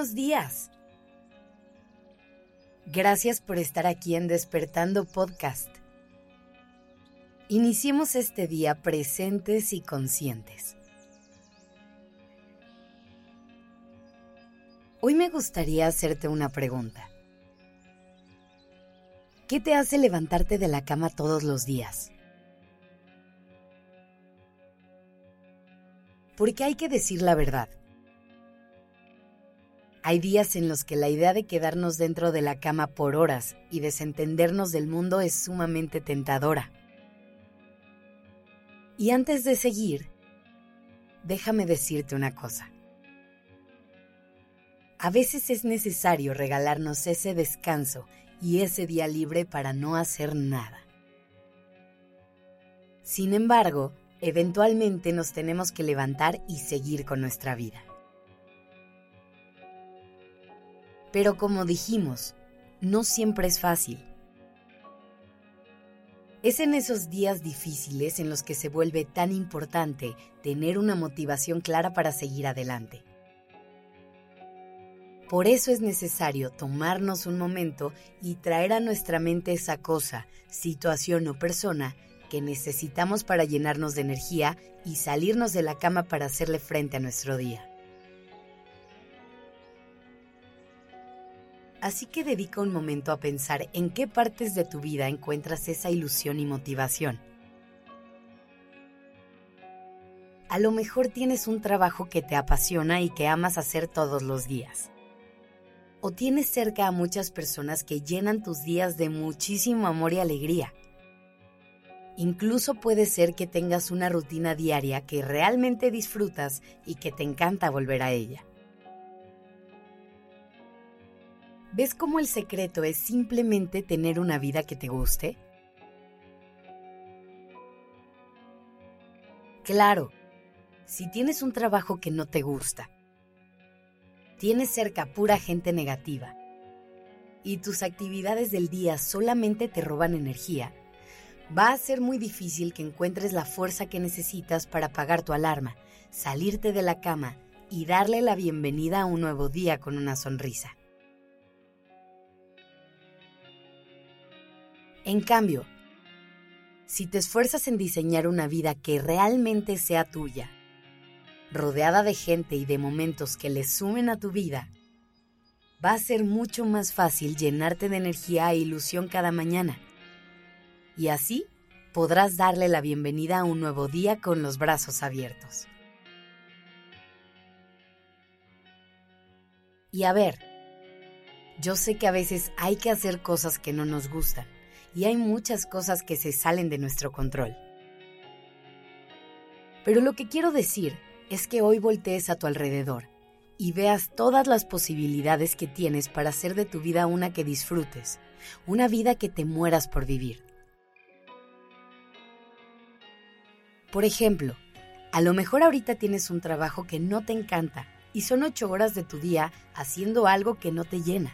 buenos días. Gracias por estar aquí en Despertando Podcast. Iniciemos este día presentes y conscientes. Hoy me gustaría hacerte una pregunta. ¿Qué te hace levantarte de la cama todos los días? Porque hay que decir la verdad. Hay días en los que la idea de quedarnos dentro de la cama por horas y desentendernos del mundo es sumamente tentadora. Y antes de seguir, déjame decirte una cosa. A veces es necesario regalarnos ese descanso y ese día libre para no hacer nada. Sin embargo, eventualmente nos tenemos que levantar y seguir con nuestra vida. Pero como dijimos, no siempre es fácil. Es en esos días difíciles en los que se vuelve tan importante tener una motivación clara para seguir adelante. Por eso es necesario tomarnos un momento y traer a nuestra mente esa cosa, situación o persona que necesitamos para llenarnos de energía y salirnos de la cama para hacerle frente a nuestro día. Así que dedica un momento a pensar en qué partes de tu vida encuentras esa ilusión y motivación. A lo mejor tienes un trabajo que te apasiona y que amas hacer todos los días. O tienes cerca a muchas personas que llenan tus días de muchísimo amor y alegría. Incluso puede ser que tengas una rutina diaria que realmente disfrutas y que te encanta volver a ella. ¿Ves cómo el secreto es simplemente tener una vida que te guste? Claro, si tienes un trabajo que no te gusta, tienes cerca pura gente negativa y tus actividades del día solamente te roban energía, va a ser muy difícil que encuentres la fuerza que necesitas para apagar tu alarma, salirte de la cama y darle la bienvenida a un nuevo día con una sonrisa. En cambio, si te esfuerzas en diseñar una vida que realmente sea tuya, rodeada de gente y de momentos que le sumen a tu vida, va a ser mucho más fácil llenarte de energía e ilusión cada mañana. Y así podrás darle la bienvenida a un nuevo día con los brazos abiertos. Y a ver, yo sé que a veces hay que hacer cosas que no nos gustan. Y hay muchas cosas que se salen de nuestro control. Pero lo que quiero decir es que hoy voltees a tu alrededor y veas todas las posibilidades que tienes para hacer de tu vida una que disfrutes, una vida que te mueras por vivir. Por ejemplo, a lo mejor ahorita tienes un trabajo que no te encanta y son 8 horas de tu día haciendo algo que no te llena.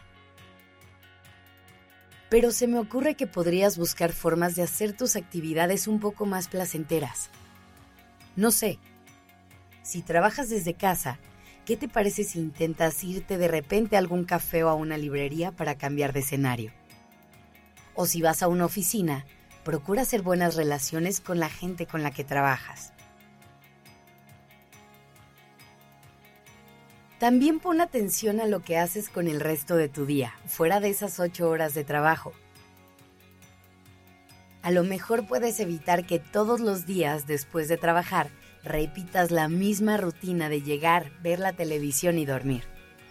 Pero se me ocurre que podrías buscar formas de hacer tus actividades un poco más placenteras. No sé, si trabajas desde casa, ¿qué te parece si intentas irte de repente a algún café o a una librería para cambiar de escenario? O si vas a una oficina, procura hacer buenas relaciones con la gente con la que trabajas. También pon atención a lo que haces con el resto de tu día, fuera de esas 8 horas de trabajo. A lo mejor puedes evitar que todos los días después de trabajar repitas la misma rutina de llegar, ver la televisión y dormir.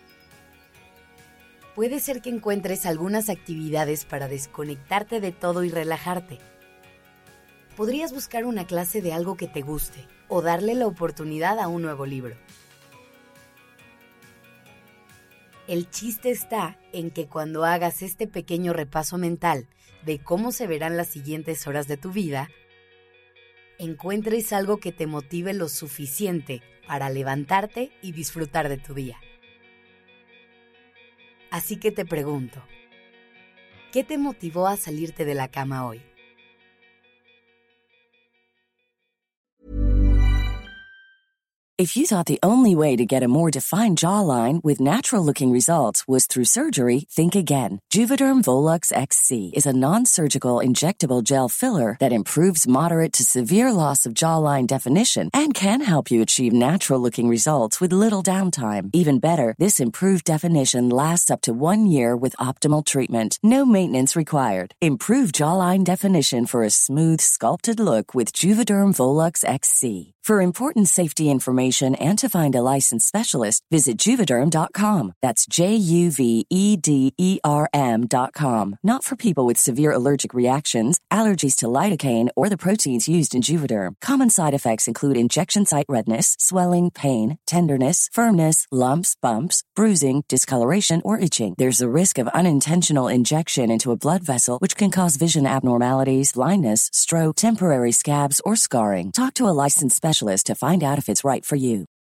Puede ser que encuentres algunas actividades para desconectarte de todo y relajarte. Podrías buscar una clase de algo que te guste o darle la oportunidad a un nuevo libro. El chiste está en que cuando hagas este pequeño repaso mental de cómo se verán las siguientes horas de tu vida, encuentres algo que te motive lo suficiente para levantarte y disfrutar de tu día. Así que te pregunto, ¿qué te motivó a salirte de la cama hoy? If you thought the only way to get a more defined jawline with natural-looking results was through surgery, think again. Juvederm Volux XC is a non-surgical injectable gel filler that improves moderate to severe loss of jawline definition and can help you achieve natural-looking results with little downtime. Even better, this improved definition lasts up to 1 year with optimal treatment. No maintenance required. Improve jawline definition for a smooth, sculpted look with Juvederm Volux XC. For important safety information and to find a licensed specialist, visit Juvederm.com. That's JUVEDERM.com. Not for people with severe allergic reactions, allergies to lidocaine, or the proteins used in Juvederm. Common side effects include injection site redness, swelling, pain, tenderness, firmness, lumps, bumps, bruising, discoloration, or itching. There's a risk of unintentional injection into a blood vessel, which can cause vision abnormalities, blindness, stroke, temporary scabs, or scarring. Talk to a licensed specialist to find out if it's right for you.